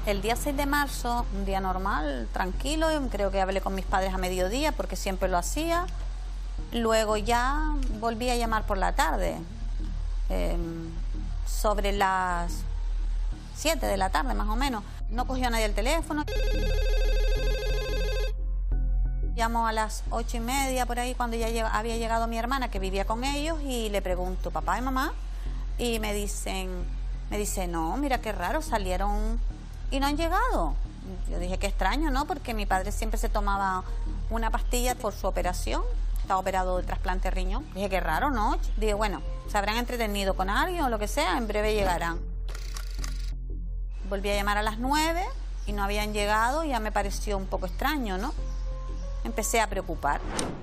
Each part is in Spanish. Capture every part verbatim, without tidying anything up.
El día seis de marzo, un día normal, tranquilo, creo que hablé con mis padres a mediodía porque siempre lo hacía. Luego ya volví a llamar por la tarde, eh, sobre las siete de la tarde más o menos. No cogió nadie el teléfono. Llamo a las ocho y media por ahí cuando ya lleg- había llegado mi hermana que vivía con ellos y le pregunto, papá y mamá, y me dicen, me dice, no, mira qué raro, salieron y no han llegado. Yo dije, qué extraño, ¿no? Porque mi padre siempre se tomaba una pastilla por su operación, estaba operado de trasplante de riñón. Dije, qué raro, ¿no? Dije, bueno, se habrán entretenido con alguien o lo que sea, en breve llegarán. Volví a llamar a las nueve y no habían llegado y ya me pareció un poco extraño, ¿no? Empecé a preocupar.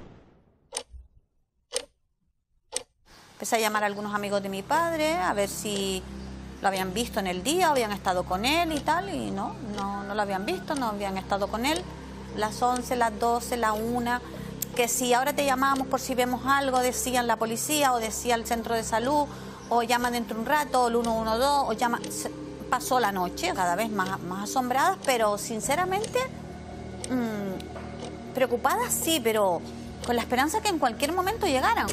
Empecé a llamar a algunos amigos de mi padre a ver si lo habían visto en el día, habían estado con él y tal, y no, no, no lo habían visto, no habían estado con él. Las once, las doce, la una, que si ahora te llamamos por si vemos algo, decían la policía o decía el centro de salud, o llama dentro de un rato, o el uno uno dos, o llama... Pasó la noche, cada vez más, más asombradas, pero sinceramente, mmm, preocupadas sí, pero con la esperanza que en cualquier momento llegaran.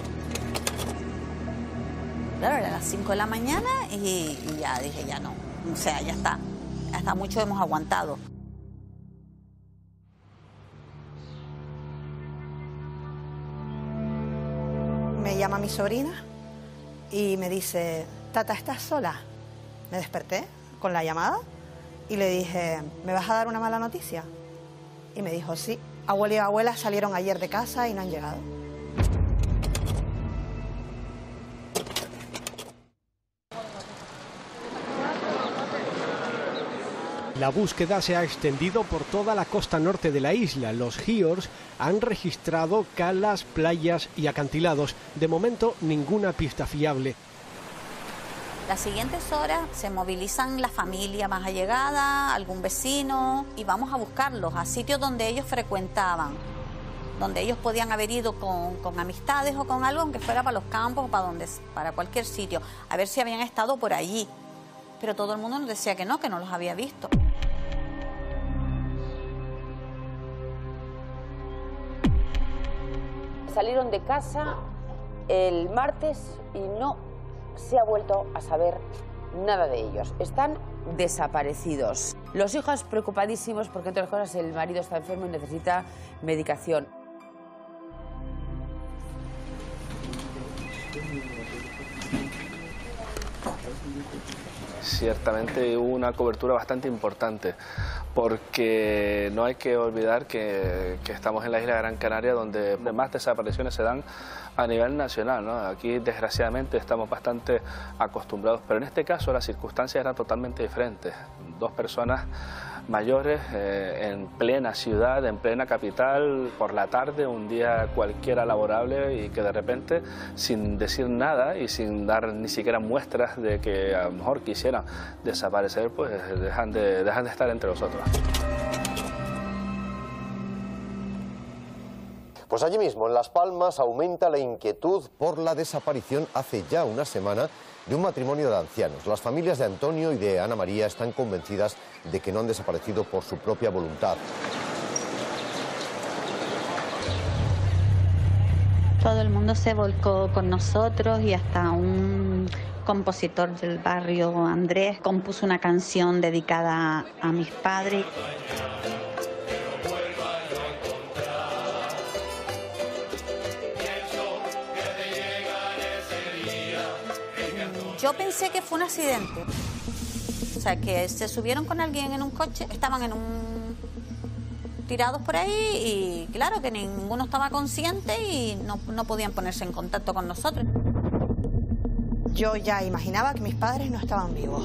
Claro, era las cinco de la mañana y, y ya dije, ya no, o sea, ya está, hasta mucho hemos aguantado. Me llama mi sobrina y me dice, Tata, ¿estás sola? Me desperté con la llamada y le dije, ¿me vas a dar una mala noticia? Y me dijo, sí, abuelo y abuela salieron ayer de casa y no han llegado. La búsqueda se ha extendido por toda la costa norte de la isla. Los GIORS han registrado calas, playas y acantilados. De momento, ninguna pista fiable. Las siguientes horas se movilizan la familia más allegada, algún vecino, y vamos a buscarlos a sitios donde ellos frecuentaban, donde ellos podían haber ido con, con amistades o con algo, aunque fuera para los campos o para, donde, para cualquier sitio, a ver si habían estado por allí. Pero todo el mundo nos decía que no, que no los había visto. Salieron de casa el martes y no se ha vuelto a saber nada de ellos. Están desaparecidos. Los hijos preocupadísimos porque, entre otras cosas, el marido está enfermo y necesita medicación. Ciertamente hubo una cobertura bastante importante, porque no hay que olvidar que, que estamos en la isla de Gran Canaria, donde más desapariciones se dan a nivel nacional, ¿no? Aquí, desgraciadamente, estamos bastante acostumbrados, pero en este caso las circunstancias eran totalmente diferentes. Dos personas mayores eh, en plena ciudad, en plena capital, por la tarde, un día cualquiera laborable, y que de repente, sin decir nada y sin dar ni siquiera muestras de que a lo mejor quisieran desaparecer, pues dejan de, dejan de estar entre nosotros. Pues allí mismo, en Las Palmas, aumenta la inquietud por la desaparición hace ya una semana de un matrimonio de ancianos. Las familias de Antonio y de Ana María están convencidas de que no han desaparecido por su propia voluntad. Todo el mundo se volcó con nosotros y hasta un compositor del barrio, Andrés, compuso una canción dedicada a mis padres. Yo pensé que fue un accidente, o sea, que se subieron con alguien en un coche, estaban en un... tirados por ahí y claro que ninguno estaba consciente y no, no podían ponerse en contacto con nosotros. Yo ya imaginaba que mis padres no estaban vivos.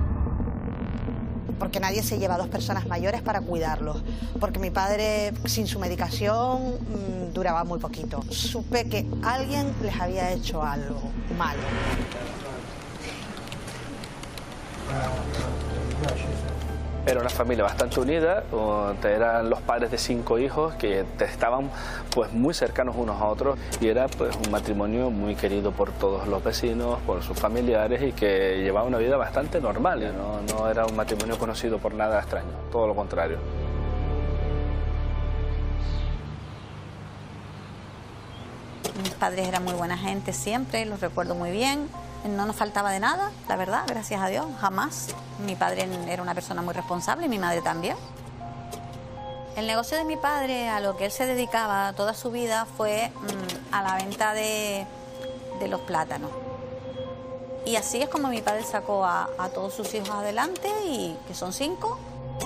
Porque nadie se lleva a dos personas mayores para cuidarlos. Porque mi padre, sin su medicación, mmm, duraba muy poquito. Supe que alguien les había hecho algo malo. Era una familia bastante unida, eran los padres de cinco hijos que estaban pues muy cercanos unos a otros y era pues un matrimonio muy querido por todos los vecinos, por sus familiares y que llevaba una vida bastante normal, ¿no? No era un matrimonio conocido por nada extraño, todo lo contrario. Mis padres eran muy buena gente siempre, los recuerdo muy bien. No nos faltaba de nada, la verdad, gracias a Dios, jamás. Mi padre era una persona muy responsable y mi madre también. El negocio de mi padre, a lo que él se dedicaba toda su vida, fue mmm, a la venta de, de los plátanos. Y así es como mi padre sacó a, a todos sus hijos adelante, y que son cinco.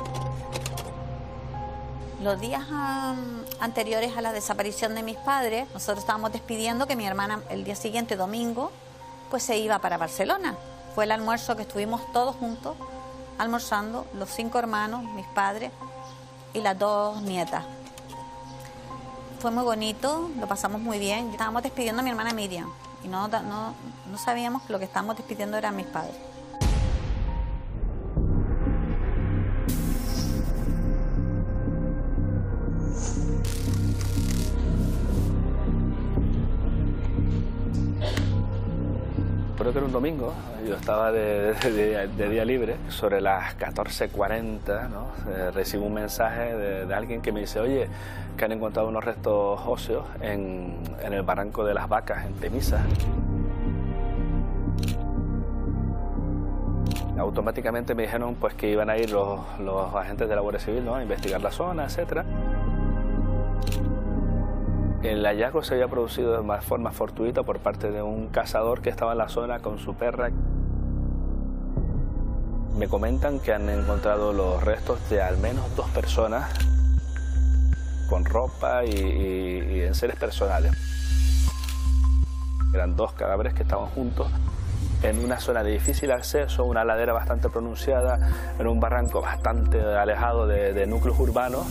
Los días um, anteriores a la desaparición de mis padres, nosotros estábamos despidiendo que mi hermana el día siguiente, domingo, pues se iba para Barcelona. Fue el almuerzo que estuvimos todos juntos, almorzando, los cinco hermanos, mis padres y las dos nietas. Fue muy bonito, lo pasamos muy bien. Estábamos despidiendo a mi hermana Miriam y no, no, no sabíamos que lo que estábamos despidiendo eran mis padres. Creo que era un domingo, yo estaba de, de, de día libre, sobre las catorce cuarenta, ¿no? Eh, recibo un mensaje de, de alguien que me dice, oye, que han encontrado unos restos óseos en, en el barranco de las Vacas, en Temisa. Automáticamente me dijeron pues, que iban a ir los, los agentes de la Guardia Civil, ¿no? A investigar la zona, etcétera. El hallazgo se había producido de forma fortuita por parte de un cazador que estaba en la zona con su perra. Me comentan que han encontrado los restos de al menos dos personas con ropa y, y, y enseres personales. Eran dos cadáveres que estaban juntos en una zona de difícil acceso, una ladera bastante pronunciada, en un barranco bastante alejado de, de núcleos urbanos.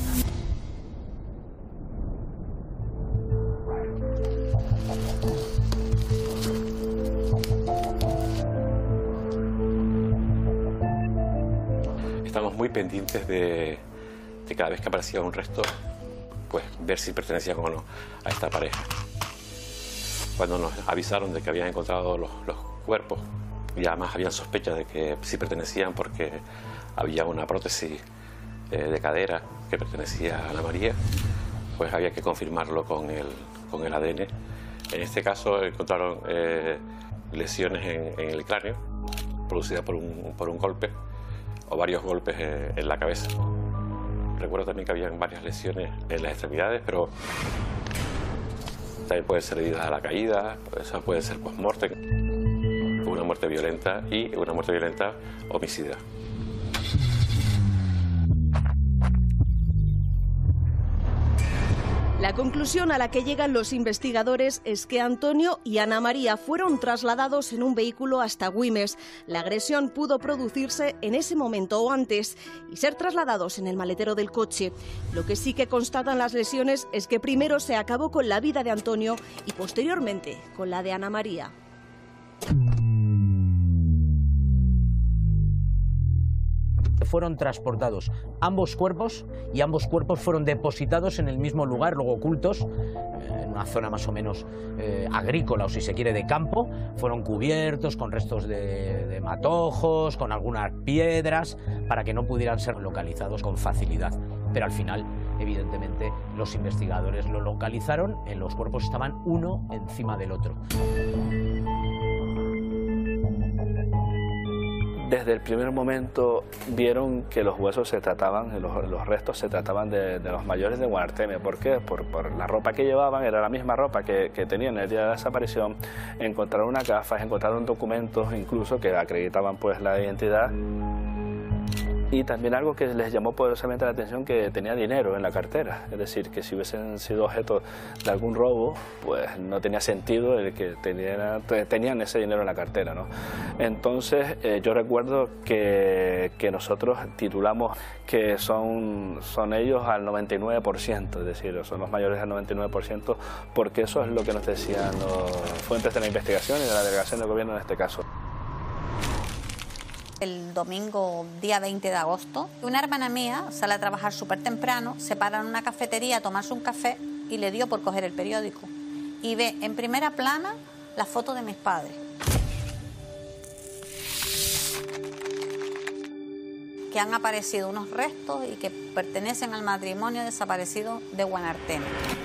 Estamos muy pendientes de, de cada vez que aparecía un resto, pues ver si pertenecían o no a esta pareja. Cuando nos avisaron de que habían encontrado los, los cuerpos, y además habían sospechas de que sí pertenecían porque había una prótesis eh, de cadera que pertenecía a Ana María, pues había que confirmarlo con el, con el A D N. En este caso encontraron eh, lesiones en, en el cráneo, producidas por un, por un golpe, o varios golpes eh, en la cabeza. Recuerdo también que habían varias lesiones en las extremidades, pero también pueden ser heridas a la caída, eso puede ser post-mortem, una muerte violenta y una muerte violenta homicida. La conclusión a la que llegan los investigadores es que Antonio y Ana María fueron trasladados en un vehículo hasta Güímar. La agresión pudo producirse en ese momento o antes y ser trasladados en el maletero del coche. Lo que sí que constatan las lesiones es que primero se acabó con la vida de Antonio y posteriormente con la de Ana María. Fueron transportados ambos cuerpos y ambos cuerpos fueron depositados en el mismo lugar, luego ocultos, en una zona más o menos eh, agrícola o si se quiere de campo. Fueron cubiertos con restos de, de matojos, con algunas piedras, para que no pudieran ser localizados con facilidad. Pero al final, evidentemente, los investigadores lo localizaron, en los cuerpos estaban uno encima del otro. Desde el primer momento vieron que los huesos se trataban, los, los restos se trataban de, de los mayores de Guanarteme. ¿Por qué? Por, por la ropa que llevaban, era la misma ropa que, que tenían el día de la desaparición. Encontraron unas gafas, encontraron documentos incluso que acreditaban pues la identidad. Y también algo que les llamó poderosamente la atención, que tenía dinero en la cartera. Es decir, que si hubiesen sido objeto de algún robo, pues no tenía sentido el que tenían, tenían ese dinero en la cartera, ¿no? Entonces, eh, yo recuerdo que, que nosotros titulamos que son, son ellos al noventa y nueve por ciento, es decir, son los mayores al noventa y nueve por ciento, porque eso es lo que nos decían los fuentes de la investigación y de la delegación del gobierno en este caso. El domingo, día veinte de agosto, una hermana mía sale a trabajar súper temprano, se para en una cafetería a tomarse un café y le dio por coger el periódico. Y ve en primera plana la foto de mis padres. Que han aparecido unos restos y que pertenecen al matrimonio desaparecido de Guanarteme.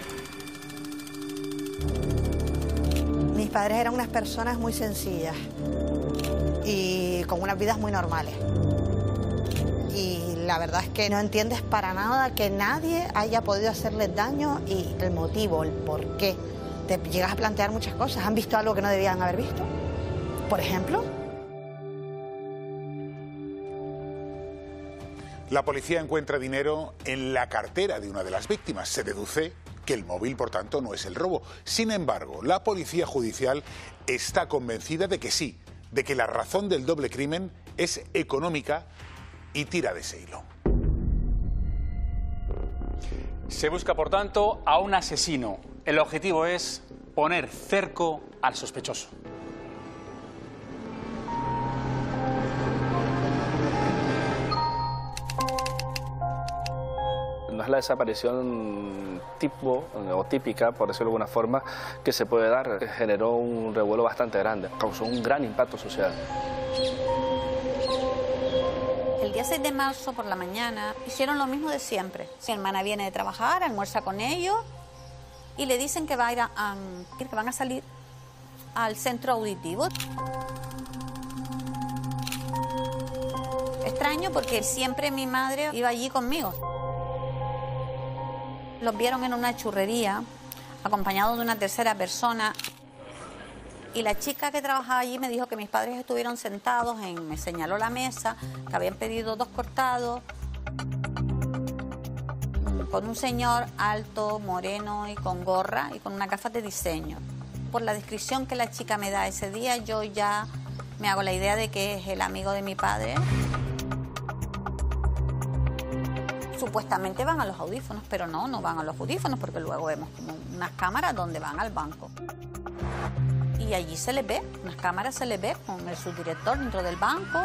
Mis padres eran unas personas muy sencillas y con unas vidas muy normales. Y la verdad es que no entiendes para nada que nadie haya podido hacerles daño y el motivo, el por qué. Te llegas a plantear muchas cosas. ¿Han visto algo que no debían haber visto? Por ejemplo. La policía encuentra dinero en la cartera de una de las víctimas. Se deduce que el móvil, por tanto, no es el robo. Sin embargo, la policía judicial está convencida de que sí, de que la razón del doble crimen es económica y tira de ese hilo. Se busca, por tanto, a un asesino. El objetivo es poner cerco al sospechoso. No es la desaparición tipo o típica, por decirlo de alguna forma, que se puede dar. Generó un revuelo bastante grande, causó un gran impacto social. El día seis de marzo por la mañana hicieron lo mismo de siempre. Mi hermana viene de trabajar, almuerza con ellos y le dicen que, va a ir a, a, que van a salir al centro auditivo. Extraño porque siempre mi madre iba allí conmigo. Los vieron en una churrería, acompañados de una tercera persona. Y la chica que trabajaba allí me dijo que mis padres estuvieron sentados, en, me señaló la mesa, que habían pedido dos cortados, con un señor alto, moreno y con gorra y con unas gafas de diseño. Por la descripción que la chica me da ese día, yo ya me hago la idea de que es el amigo de mi padre. Supuestamente van a los audífonos, pero no, no van a los audífonos porque luego vemos como unas cámaras donde van al banco. Y allí se les ve, unas cámaras se les ve con el subdirector dentro del banco.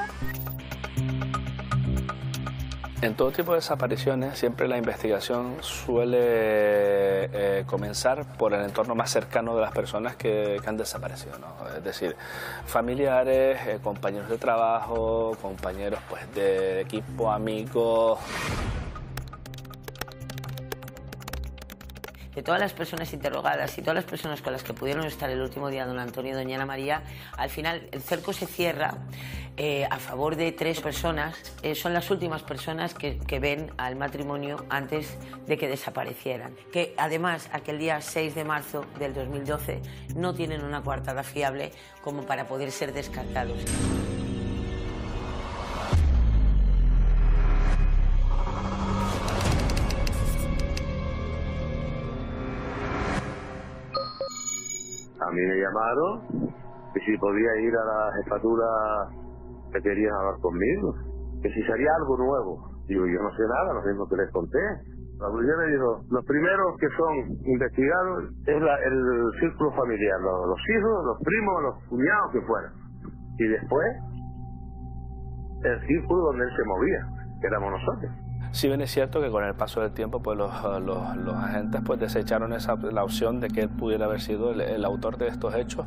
En todo tipo de desapariciones siempre la investigación suele eh, comenzar por el entorno más cercano de las personas que, que han desaparecido, ¿no? Es decir, familiares, eh, compañeros de trabajo, compañeros pues, de equipo, amigos. De todas las personas interrogadas y todas las personas con las que pudieron estar el último día don Antonio y doña Ana María, al final el cerco se cierra eh, a favor de tres personas. Eh, son las últimas personas que, que ven al matrimonio antes de que desaparecieran. Que además aquel día seis de marzo del dos mil doce no tienen una coartada fiable como para poder ser descartados. A mí me llamaron que si podía ir a la jefatura que querían hablar conmigo, que si sería algo nuevo. Digo, yo no sé nada, lo mismo que les conté. La policía me dijo, los primeros que son investigados es la, el círculo familiar, los, los hijos, los primos, los cuñados que fueran. Y después, el círculo donde él se movía, que éramos nosotros. Si bien es cierto que con el paso del tiempo pues los, los, los agentes pues desecharon esa, la opción de que él pudiera haber sido el, el autor de estos hechos.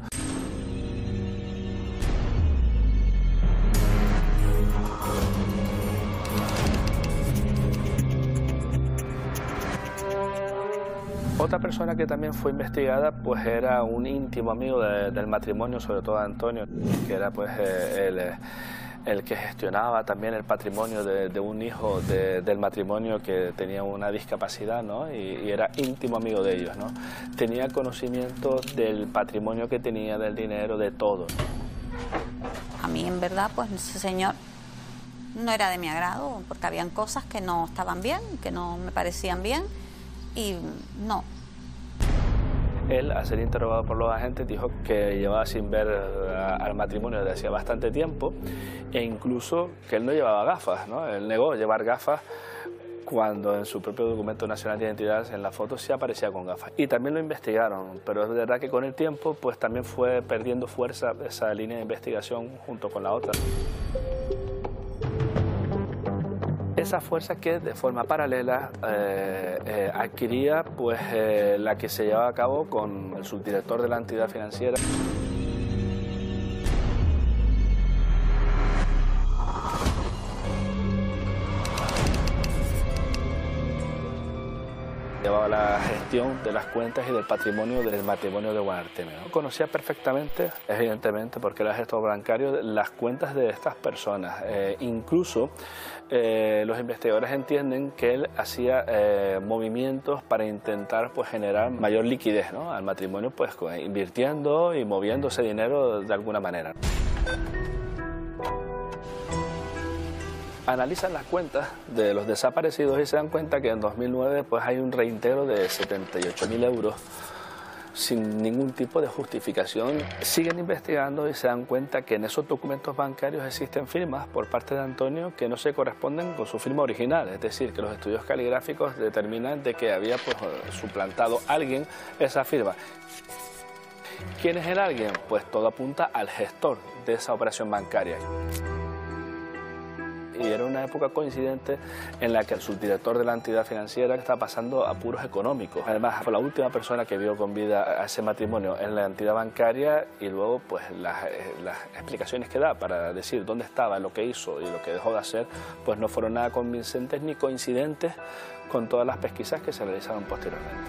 Otra persona que también fue investigada pues era un íntimo amigo de, del matrimonio, sobre todo de Antonio, que era pues eh, el... el que gestionaba también el patrimonio de, de un hijo de, del matrimonio que tenía una discapacidad, ¿no? y, y era íntimo amigo de ellos, ¿no? Tenía conocimiento del patrimonio que tenía, del dinero, de todo. A mí, en verdad, pues ese señor no era de mi agrado, porque habían cosas que no estaban bien, que no me parecían bien, y no. Él, al ser interrogado por los agentes, dijo que llevaba sin ver al matrimonio desde hacía bastante tiempo e incluso que él no llevaba gafas, ¿no? Él negó llevar gafas cuando en su propio documento nacional de identidad en la foto sí aparecía con gafas. Y también lo investigaron, pero es verdad que con el tiempo pues también fue perdiendo fuerza esa línea de investigación junto con la otra. esa fuerza que de forma paralela eh, eh, adquiría pues, eh, la que se llevaba a cabo con el subdirector de la entidad financiera. Llevaba la gestión de las cuentas y del patrimonio del matrimonio de Guanarteme, ¿no? Conocía perfectamente, evidentemente, porque era gestor bancario, las cuentas de estas personas. Eh, incluso eh, los investigadores entienden que él hacía eh, movimientos para intentar pues, generar mayor liquidez, ¿no? Al matrimonio, pues invirtiendo y moviendo ese dinero de alguna manera. Analizan las cuentas de los desaparecidos y se dan cuenta que en dos mil nueve pues, hay un reintegro de setenta y ocho mil euros sin ningún tipo de justificación. Siguen investigando y se dan cuenta que en esos documentos bancarios existen firmas por parte de Antonio que no se corresponden con su firma original, es decir, que los estudios caligráficos determinan de que había pues, suplantado alguien esa firma. ¿Quién es el alguien? Pues todo apunta al gestor de esa operación bancaria. Y era una época coincidente en la que el subdirector de la entidad financiera estaba pasando apuros económicos. Además, fue la última persona que vio con vida a ese matrimonio en la entidad bancaria y luego pues las, las explicaciones que da para decir dónde estaba, lo que hizo y lo que dejó de hacer, pues no fueron nada convincentes ni coincidentes con todas las pesquisas que se realizaron posteriormente.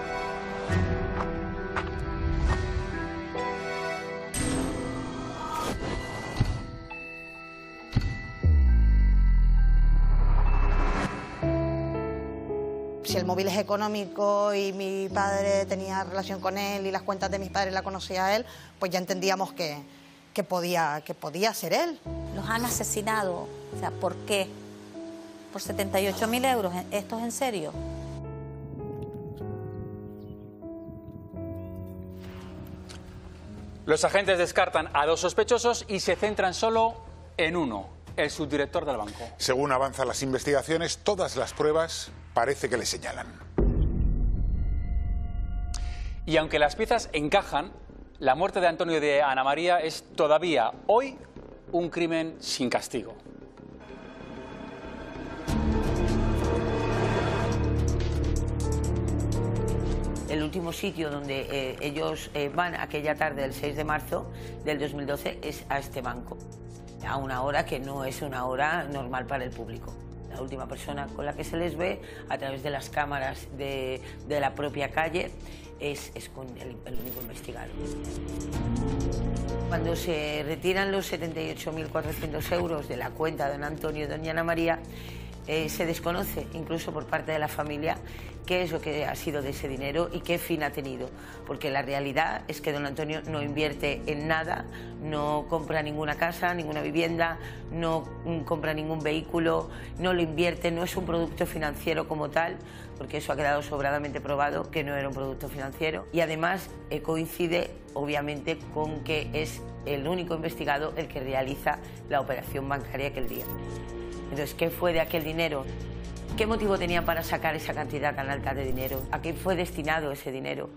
Si el móvil es económico y mi padre tenía relación con él y las cuentas de mis padres la conocía a él, pues ya entendíamos que, que, podía, que podía ser él. Los han asesinado. O sea, ¿por qué? ¿Por setenta y ocho mil euros? ¿Esto es en serio? Los agentes descartan a dos sospechosos y se centran solo en uno, el subdirector del banco. Según avanzan las investigaciones, todas las pruebas parece que le señalan. Y aunque las piezas encajan, la muerte de Antonio y de Ana María es todavía hoy un crimen sin castigo. El último sitio donde eh, ellos eh, van aquella tarde del seis de marzo del dos mil doce es a este banco, a una hora que no es una hora normal para el público. La última persona con la que se les ve a través de las cámaras de, de la propia calle es, es con el, el único investigado. Cuando se retiran los setenta y ocho mil cuatrocientos euros de la cuenta de don Antonio y doña Ana María, eh, se desconoce incluso por parte de la familia qué es lo que ha sido de ese dinero y qué fin ha tenido, porque la realidad es que don Antonio no invierte en nada, no compra ninguna casa, ninguna vivienda, no compra ningún vehículo, no lo invierte, no es un producto financiero como tal, porque eso ha quedado sobradamente probado que no era un producto financiero, y además eh, coincide obviamente con que es el único investigado el que realiza la operación bancaria aquel día. Entonces, ¿qué fue de aquel dinero? ¿Qué motivo tenían para sacar esa cantidad tan alta de dinero? ¿A qué fue destinado ese dinero?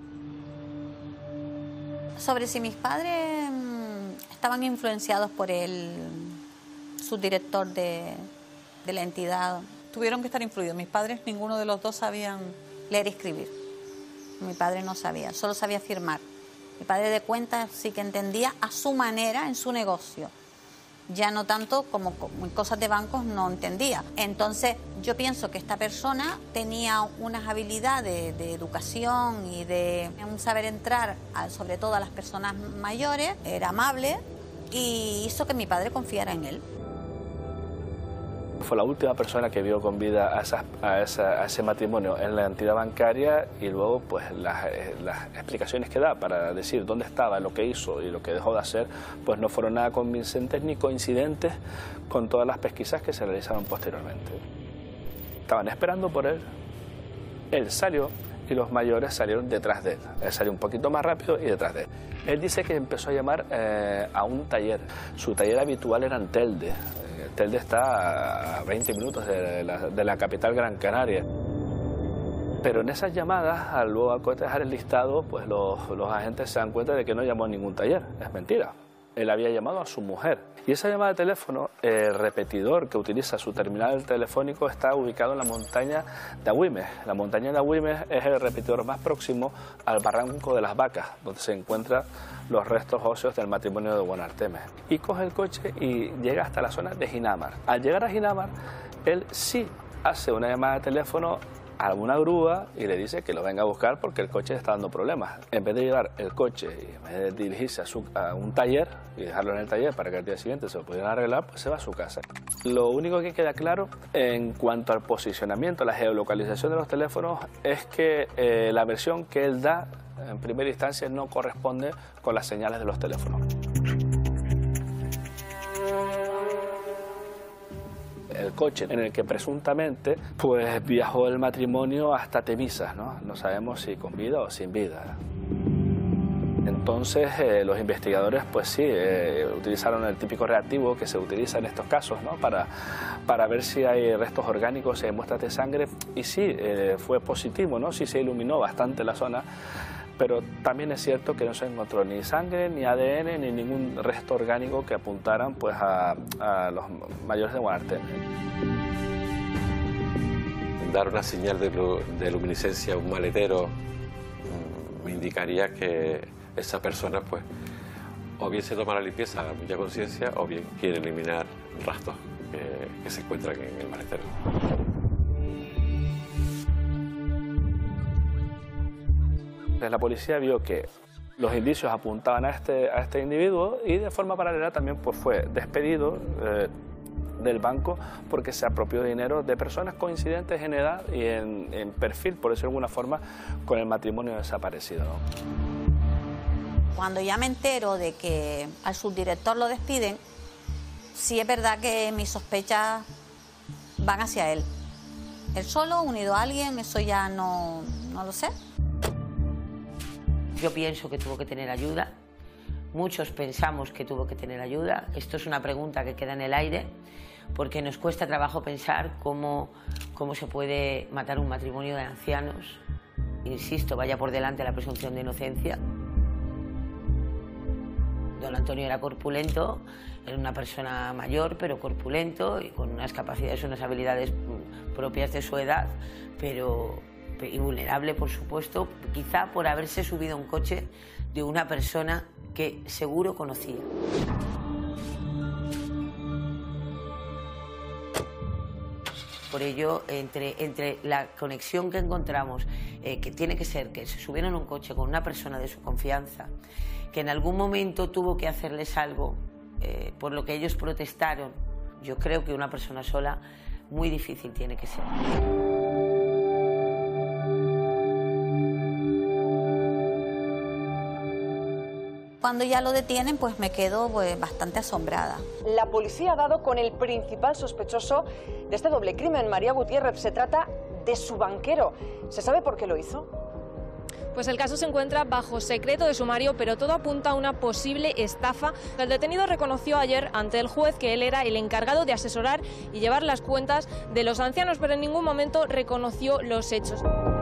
Sobre si mis padres mmm, estaban influenciados por el subdirector de, de la entidad. Tuvieron que estar influidos. Mis padres, ninguno de los dos sabían leer y escribir. Mi padre no sabía, solo sabía firmar. Mi padre de cuentas sí que entendía a su manera en su negocio. Ya no tanto como, como en cosas de bancos no entendía. Entonces yo pienso que esta persona tenía unas habilidades de educación y de un saber entrar, a, sobre todo a las personas mayores, era amable y hizo que mi padre confiara en él. Fue la última persona que vio con vida a, esas, a, esa, a ese matrimonio en la entidad bancaria y luego pues las, las explicaciones que da para decir dónde estaba, lo que hizo y lo que dejó de hacer, pues no fueron nada convincentes ni coincidentes con todas las pesquisas que se realizaron posteriormente. Estaban esperando por él, él salió y los mayores salieron detrás de él. Él salió un poquito más rápido y detrás de él. Él dice que empezó a llamar eh, a un taller. Su taller habitual era en Telde. Telde está a veinte minutos de la, de la capital Gran Canaria. Pero en esas llamadas, al luego acotejar el listado, pues los, los agentes se dan cuenta de que no llamó a ningún taller. Es mentira. él había llamado a su mujer. Y esa llamada de teléfono, el repetidor que utiliza su terminal telefónico está ubicado en la montaña de Agüimes. La montaña de Agüimes es el repetidor más próximo al barranco de las Vacas, donde se encuentran los restos óseos del matrimonio de Guanarteme. Y coge el coche y llega hasta la zona de Ginamar. Al llegar a Ginamar, él sí hace una llamada de teléfono a alguna grúa y le dice que lo venga a buscar porque el coche está dando problemas. En vez de llevar el coche y en vez de dirigirse a, su, a un taller y dejarlo en el taller para que al día siguiente se lo pudieran arreglar, pues se va a su casa. Lo único que queda claro en cuanto al posicionamiento, la geolocalización de los teléfonos, es que eh, la versión que él da en primera instancia no corresponde con las señales de los teléfonos. El coche en el que presuntamente pues viajó el matrimonio hasta Temisas, ¿no? No sabemos si con vida o sin vida. Entonces eh, los investigadores pues sí, eh, utilizaron el típico reactivo que se utiliza en estos casos, ¿no? para, para ver si hay restos orgánicos, si hay muestras de sangre, y sí, eh, fue positivo, ¿no? Sí se iluminó bastante la zona, pero también es cierto que no se encontró ni sangre, ni A D N, ni ningún resto orgánico que apuntaran pues, a, a los mayores de Guanarteme. Dar una señal de, de luminiscencia a un maletero me indicaría que esa persona pues o bien se toma la limpieza a mucha conciencia o bien quiere eliminar rastros que, que se encuentran en el maletero. La policía vio que los indicios apuntaban a este, a este individuo y de forma paralela también pues, fue despedido eh, del banco porque se apropió de dinero de personas coincidentes en edad y en, en perfil, por decirlo de alguna forma, con el matrimonio desaparecido, ¿no? Cuando ya me entero de que al subdirector lo despiden, sí es verdad que mis sospechas van hacia él. Él solo, unido a alguien, eso ya no, no lo sé. Yo pienso que tuvo que tener ayuda. Muchos pensamos que tuvo que tener ayuda. Esto es una pregunta que queda en el aire porque nos cuesta trabajo pensar cómo, cómo se puede matar un matrimonio de ancianos. Insisto, vaya por delante la presunción de inocencia. Don Antonio era corpulento, era una persona mayor, pero corpulento y con unas capacidades, unas habilidades propias de su edad, pero y vulnerable, por supuesto, quizá por haberse subido a un coche de una persona que seguro conocía. Por ello, entre, entre la conexión que encontramos, eh, que tiene que ser que se subieron a un coche con una persona de su confianza, que en algún momento tuvo que hacerles algo eh, por lo que ellos protestaron, yo creo que una persona sola muy difícil tiene que ser. Cuando ya lo detienen, pues me quedo pues, bastante asombrada. La policía ha dado con el principal sospechoso de este doble crimen, María Gutiérrez. Se trata de su banquero. ¿Se sabe por qué lo hizo? Pues el caso se encuentra bajo secreto de sumario, pero todo apunta a una posible estafa. El detenido reconoció ayer ante el juez que él era el encargado de asesorar y llevar las cuentas de los ancianos, pero en ningún momento reconoció los hechos.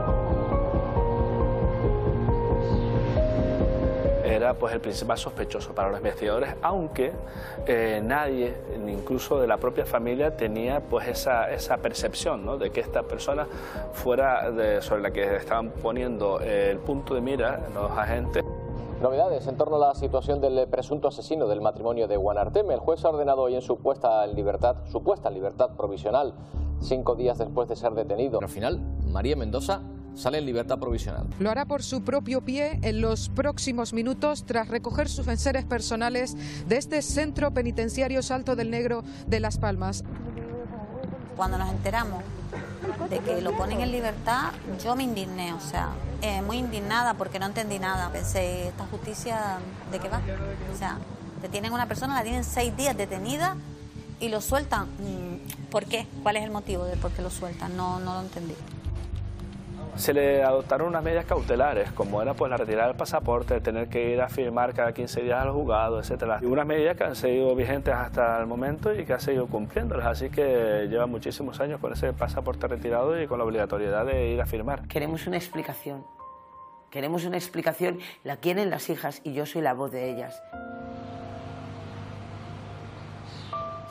Era pues el principal sospechoso para los investigadores, aunque eh, nadie, incluso de la propia familia, tenía pues esa, esa percepción, ¿no? De que esta persona fuera de, sobre la que estaban poniendo eh, el punto de mira los agentes. Novedades en torno a la situación del presunto asesino del matrimonio de Guanarteme. El juez ha ordenado hoy en su puesta en libertad, supuesta libertad provisional, cinco días después de ser detenido. Al final, María Mendoza sale en libertad provisional. Lo hará por su propio pie en los próximos minutos tras recoger sus enseres personales de este centro penitenciario Salto del Negro de Las Palmas. Cuando nos enteramos de que lo ponen en libertad, yo me indigné, o sea, eh, muy indignada porque no entendí nada. Pensé, ¿esta justicia de qué va? O sea, detienen a una persona, la tienen seis días detenida y lo sueltan. ¿Por qué? ¿Cuál es el motivo de por qué lo sueltan? No, no lo entendí. Se le adoptaron unas medidas cautelares, como era pues la retirada del pasaporte, tener que ir a firmar cada quince días al juzgado, etcétera. Y unas medidas que han seguido vigentes hasta el momento y que ha seguido cumpliéndolas, así que lleva muchísimos años con ese pasaporte retirado y con la obligatoriedad de ir a firmar. Queremos una explicación, queremos una explicación, la quieren las hijas y yo soy la voz de ellas.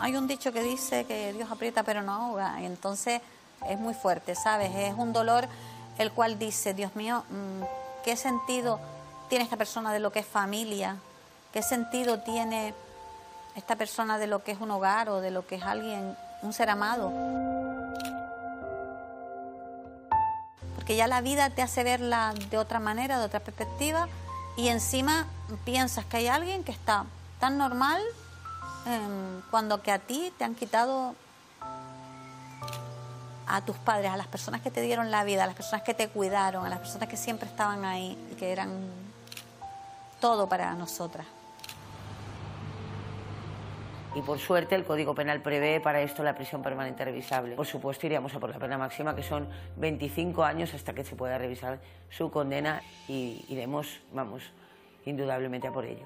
hay un dicho que dice que Dios aprieta pero no ahoga, y entonces es muy fuerte, ¿sabes? Es un dolor el cual dice, Dios mío, ¿qué sentido tiene esta persona de lo que es familia? ¿Qué sentido tiene esta persona de lo que es un hogar o de lo que es alguien, un ser amado? Porque ya la vida te hace verla de otra manera, de otra perspectiva, y encima piensas que hay alguien que está tan normal eh, cuando que a ti te han quitado a tus padres, a las personas que te dieron la vida, a las personas que te cuidaron, a las personas que siempre estaban ahí y que eran todo para nosotras. Y por suerte el Código Penal prevé para esto la prisión permanente revisable. Por supuesto iríamos a por la pena máxima, que son veinticinco años hasta que se pueda revisar su condena, y iremos, vamos, indudablemente a por ello.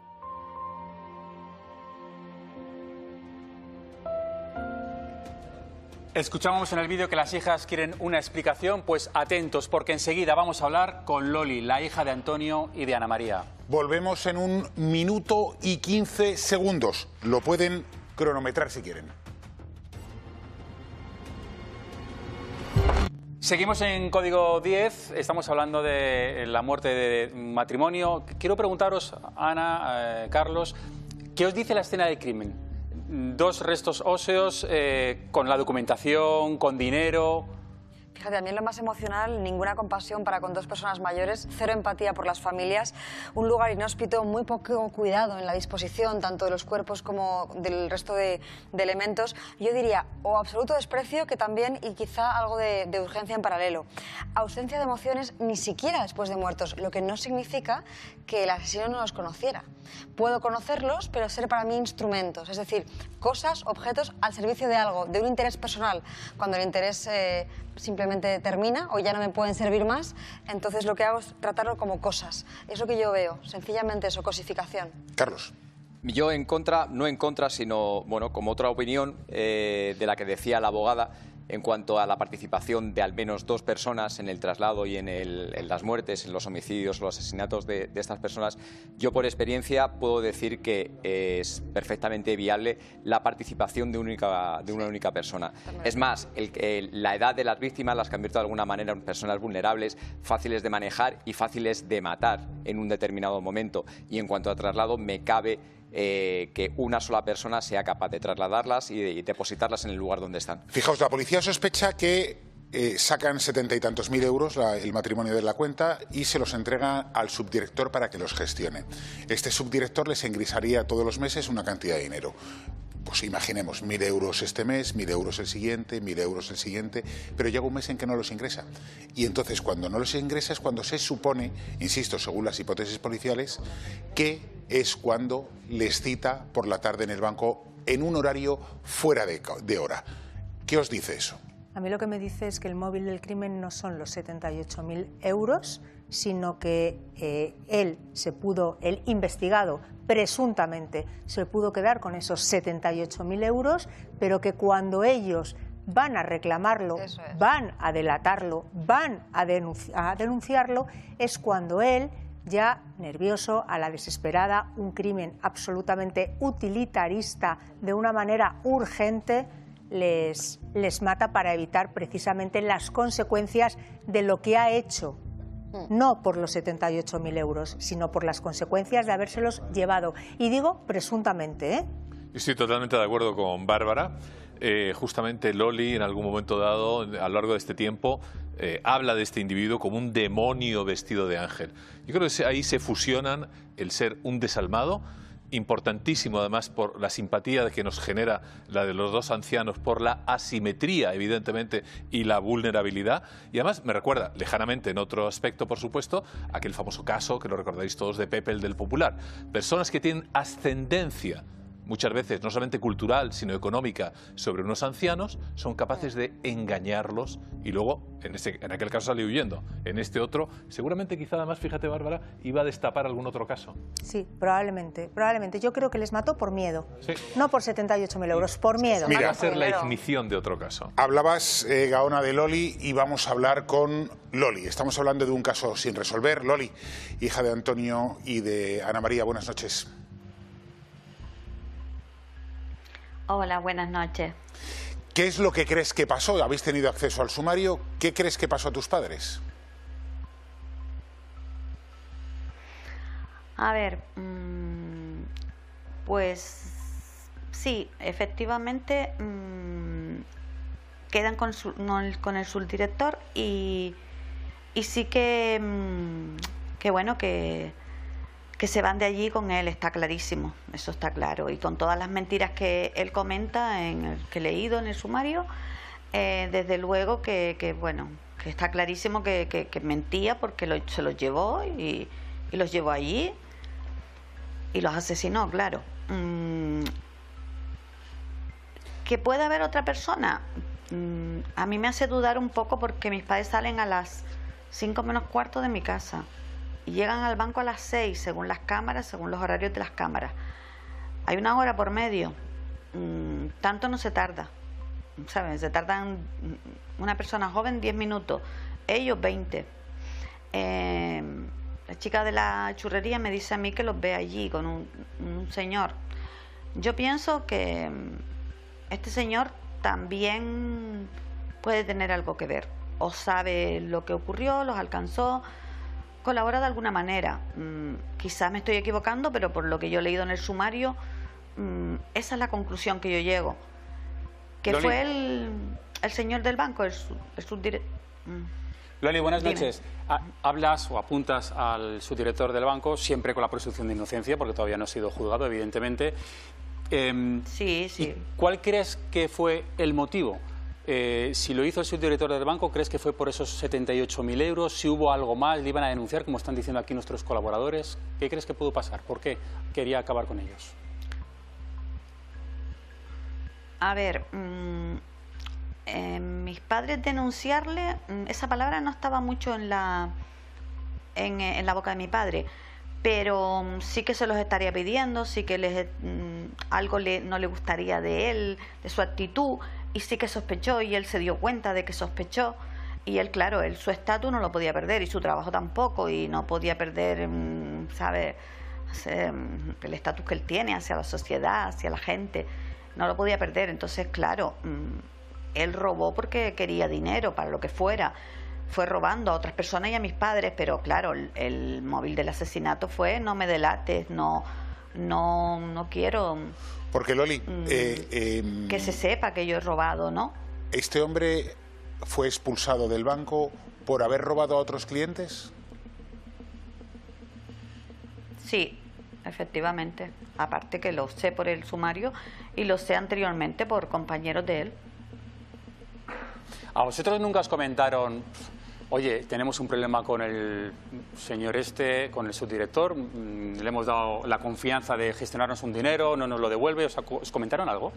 Escuchábamos en el vídeo que las hijas quieren una explicación, pues atentos, porque enseguida vamos a hablar con Loli, la hija de Antonio y de Ana María. Volvemos en un minuto y quince segundos. Lo pueden cronometrar si quieren. Seguimos en Código diez, estamos hablando de la muerte de matrimonio. Quiero preguntaros, Ana, eh, Carlos, ¿qué os dice la escena del crimen? Dos restos óseos, eh, con la documentación, con dinero. Fíjate, a mí en lo más emocional, ninguna compasión para con dos personas mayores, cero empatía por las familias, un lugar inhóspito, muy poco cuidado en la disposición tanto de los cuerpos como del resto de, de elementos. Yo diría, o absoluto desprecio, que también, y quizá algo de, de urgencia en paralelo. Ausencia de emociones ni siquiera después de muertos, lo que no significa que el asesino no los conociera. Puedo conocerlos, pero ser para mí instrumentos, es decir, cosas, objetos al servicio de algo, de un interés personal. Cuando el interés eh, simplemente termina o ya no me pueden servir más, entonces lo que hago es tratarlo como cosas. Es lo que yo veo, sencillamente eso, cosificación. Carlos. Yo en contra, no en contra, sino bueno, como otra opinión eh, de la que decía la abogada, en cuanto a la participación de al menos dos personas en el traslado y en, el, en las muertes, en los homicidios, los asesinatos de, de estas personas, yo por experiencia puedo decir que es perfectamente viable la participación de, única, de una única persona. Es más, el, el, la edad de las víctimas las convierte de alguna manera en personas vulnerables, fáciles de manejar y fáciles de matar en un determinado momento. Y en cuanto a traslado, me cabe Eh, que una sola persona sea capaz de trasladarlas y, de, y depositarlas en el lugar donde están. Fijaos, la policía sospecha que eh, sacan setenta y tantos mil euros la, el matrimonio de la cuenta y se los entrega al subdirector para que los gestione. Este subdirector les ingresaría todos los meses una cantidad de dinero. Pues imaginemos, mil euros este mes, mil euros el siguiente, mil euros el siguiente, pero llega un mes en que no los ingresa. Y entonces, cuando no los ingresa es cuando se supone, insisto, según las hipótesis policiales, que es cuando les cita por la tarde en el banco en un horario fuera de, de hora. ¿Qué os dice eso? A mí lo que me dice es que el móvil del crimen no son los setenta y ocho mil euros, sino que eh, él se pudo, el investigado, presuntamente, se pudo quedar con esos setenta y ocho mil euros, pero que cuando ellos van a reclamarlo, es. van a delatarlo, van a, denunci a denunciarlo, es cuando él, ya nervioso, a la desesperada, un crimen absolutamente utilitarista, de una manera urgente, les, les mata para evitar precisamente las consecuencias de lo que ha hecho. No por los setenta y ocho mil euros, sino por las consecuencias de habérselos llevado. Y digo presuntamente, ¿eh? Estoy totalmente de acuerdo con Bárbara. Eh, justamente Loli, en algún momento dado, a lo largo de este tiempo, eh, habla de este individuo como un demonio vestido de ángel. Yo creo que ahí se fusionan el ser un desalmado, importantísimo además por la simpatía que nos genera la de los dos ancianos, por la asimetría evidentemente y la vulnerabilidad, y además me recuerda lejanamente en otro aspecto, por supuesto, aquel famoso caso que lo recordáis todos de Pepe, el del Popular. Personas que tienen ascendencia muchas veces no solamente cultural, sino económica, sobre unos ancianos, son capaces de engañarlos y luego, en, ese, en aquel caso salió huyendo. En este otro, seguramente quizá además, fíjate Bárbara, iba a destapar algún otro caso. Sí, probablemente, probablemente. Yo creo que les mató por miedo, sí. No por setenta y ocho mil euros, por miedo. Mira, va a ser la ignición de otro caso. Hablabas, eh, Gaona, de Loli y vamos a hablar con Loli. Estamos hablando de un caso sin resolver. Loli, hija de Antonio y de Ana María, buenas noches. Hola, buenas noches. ¿Qué es lo que crees que pasó? ¿Habéis tenido acceso al sumario? ¿Qué crees que pasó a tus padres? A ver, mmm, pues sí, efectivamente mmm, quedan con, su, no, con el subdirector y, y sí que, mmm, que bueno, que, que se van de allí con él, está clarísimo, eso está claro. Y con todas las mentiras que él comenta, en el, que he leído en el sumario, eh, desde luego que, que, bueno, que está clarísimo que, que, que mentía porque lo, se los llevó y, y los llevó allí. Y los asesinó, claro. Mm, ¿que puede haber otra persona? Mm, a mí me hace dudar un poco porque mis padres salen a las cinco menos cuarto de mi casa y llegan al banco a las seis, según las cámaras, según los horarios de las cámaras. Hay una hora por medio. Mm, tanto no se tarda. ¿Saben? Se tardan una persona joven diez minutos, ellos veinte. Eh, La chica de la churrería me dice a mí que los ve allí con un, un señor. Yo pienso que este señor también puede tener algo que ver. O sabe lo que ocurrió, los alcanzó, colabora de alguna manera. Mm, quizás me estoy equivocando, pero por lo que yo he leído en el sumario, mm, esa es la conclusión que yo llego. Que Loli. fue el, el señor del banco, el, el subdirector. Mm. Loli, buenas Dime. noches. Hablas o apuntas al subdirector del banco, siempre con la presunción de inocencia, porque todavía no ha sido juzgado, evidentemente. Eh, sí, sí. ¿Cuál crees que fue el motivo? Eh, si lo hizo el subdirector del banco, ¿crees que fue por esos setenta y ocho mil euros? Si hubo algo más, le iban a denunciar, como están diciendo aquí nuestros colaboradores. ¿Qué crees que pudo pasar? ¿Por qué quería acabar con ellos? A ver... Mmm... Eh, mis padres denunciarle, esa palabra no estaba mucho en la en, en la boca de mi padre, pero sí que se los estaría pidiendo, sí que les, mm, algo le, no le gustaría de él, de su actitud, y sí que sospechó y él se dio cuenta de que sospechó y él, claro, él su estatus no lo podía perder y su trabajo tampoco, y no podía perder, mm, ¿sabe? El estatus que él tiene hacia la sociedad, hacia la gente, no lo podía perder. Entonces, claro, mm, él robó porque quería dinero, para lo que fuera. Fue robando a otras personas y a mis padres, pero claro, el, el móvil del asesinato fue: no me delates, no, no, no quiero... Porque, Loli, mm, eh, eh, que se sepa que yo he robado, ¿no? ¿Este hombre fue expulsado del banco por haber robado a otros clientes? Sí, efectivamente. Aparte que lo sé por el sumario y lo sé anteriormente por compañeros de él. ¿A vosotros nunca os comentaron, oye, tenemos un problema con el señor este, con el subdirector, le hemos dado la confianza de gestionarnos un dinero, no nos lo devuelve? ¿Os, os comentaron algo?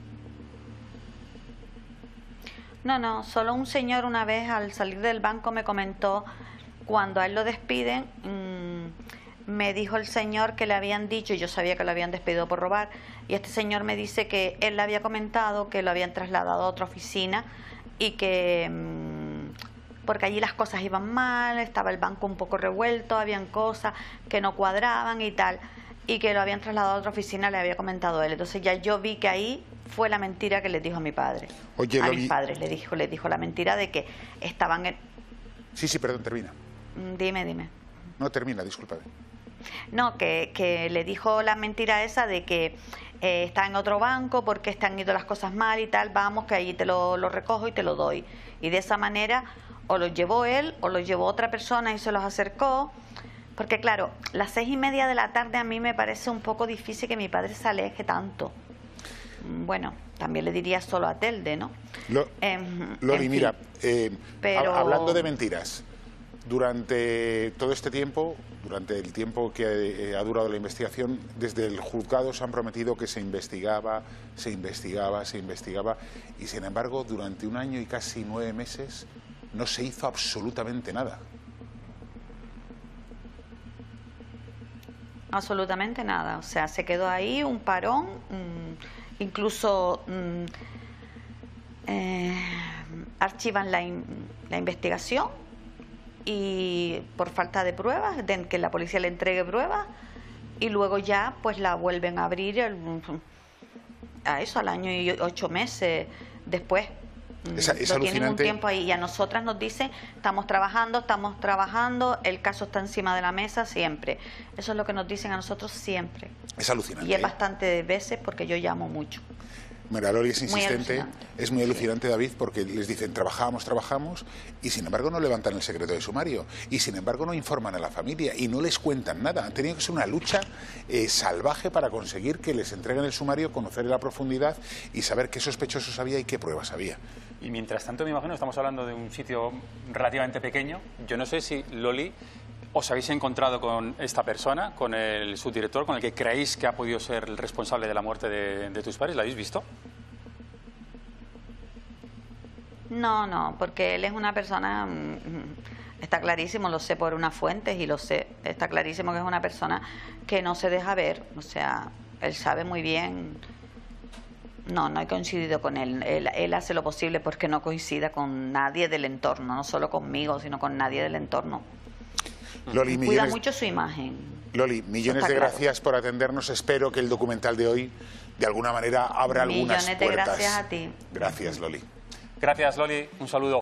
No, no, solo un señor una vez al salir del banco me comentó, cuando a él lo despiden, mmm, me dijo el señor que le habían dicho, y yo sabía que lo habían despedido por robar, y este señor me dice que él le había comentado que lo habían trasladado a otra oficina, y que porque allí las cosas iban mal, estaba el banco un poco revuelto, habían cosas que no cuadraban y tal, y que lo habían trasladado a otra oficina, le había comentado él. Entonces ya yo vi que ahí fue la mentira que les dijo a mi padre. Oye, a Loli... mis padres le dijo, les dijo la mentira de que estaban en... Sí, sí, perdón, termina. Dime, dime. No, termina, discúlpame. No, que, que le dijo la mentira esa de que eh, está en otro banco porque están ido las cosas mal y tal, vamos que allí te lo, lo recojo y te lo doy. Y de esa manera o los llevó él o los llevó otra persona y se los acercó. Porque claro, las seis y media de la tarde a mí me parece un poco difícil que mi padre se aleje tanto. Bueno, también le diría solo a Telde, ¿no? Lo, eh, Loli, mira, eh, pero... hablando de mentiras, durante todo este tiempo, durante el tiempo que ha durado la investigación, desde el juzgado se han prometido que se investigaba, se investigaba, se investigaba, y sin embargo, durante un año y casi nueve meses no se hizo absolutamente nada. Absolutamente nada, o sea, se quedó ahí un parón, mmm, incluso mmm, eh, archivan la, in, la investigación y por falta de pruebas, de que la policía le entregue pruebas y luego ya pues la vuelven a abrir el, a eso, al año y ocho meses después. Es, es lo tienen un alucinante. tiempo ahí y a nosotras nos dicen, estamos trabajando, estamos trabajando, el caso está encima de la mesa siempre. Eso es lo que nos dicen a nosotros siempre. Es alucinante. Y es ¿eh? bastante veces porque yo llamo mucho. Mira, Loli es Muy insistente, alucinante. es muy alucinante, David, porque les dicen trabajamos, trabajamos, y sin embargo no levantan el secreto de sumario, y sin embargo no informan a la familia, y no les cuentan nada. Han tenido que ser una lucha eh, salvaje para conseguir que les entreguen el sumario, conocer la profundidad y saber qué sospechosos había y qué pruebas había. Y mientras tanto, me imagino, estamos hablando de un sitio relativamente pequeño. Yo no sé si, Loli, os habéis encontrado con esta persona, con el subdirector, con el que creéis que ha podido ser el responsable de la muerte de, de tus padres. ¿La habéis visto? No, no, porque él es una persona, mm, está clarísimo, lo sé por unas fuentes y lo sé, está clarísimo que es una persona que no se deja ver, o sea, él sabe muy bien. No, no he coincidido con él. él. Él hace lo posible porque no coincida con nadie del entorno, no solo conmigo, sino con nadie del entorno. Loli, Cuida millones, mucho su imagen. Loli, millones Está de claro. gracias por atendernos. Espero que el documental de hoy, de alguna manera, abra algunas Millones de puertas. gracias a ti. Gracias, Loli. Gracias, Loli. Un saludo.